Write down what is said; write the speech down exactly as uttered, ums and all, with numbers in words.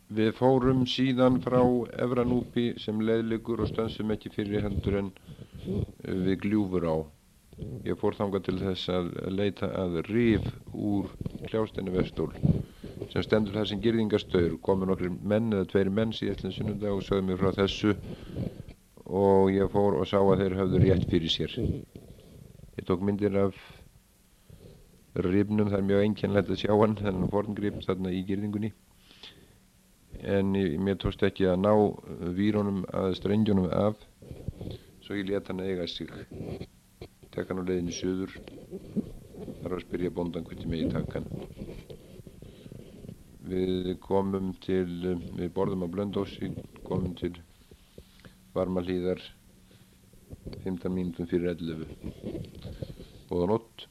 Við fórum síðan frá Efra-Núpi sem leið liggur og stönsum ekki fyrir heldur en við Gljúfurá. Ég fór þangað til þess að leita að rif úr Kljásteini Vestól sem stendur þar sem girðingastaur. Komu nokkrir menn eða tveir menn síðastliðinn sunnudag og sögðu mér frá þessu og ég fór og sá að þeir höfðu rétt fyrir sér. Ég tók myndir af rifnum, það er mjög einkennilegt að sjá hann, þennan forngrip þarna í girðingunni. En mér tókst ekki að ná vírunum að strengjunum af, svo ég lét hann eiga sig. Tek hann á leiðinni suður, þarf að spyrja bóndan hvort ég megi taka hann. Við komum til, við borðum á Blönduósi, komum til Varmahlíðar fimmtán mínútum fyrir ellefu. Góða nótt.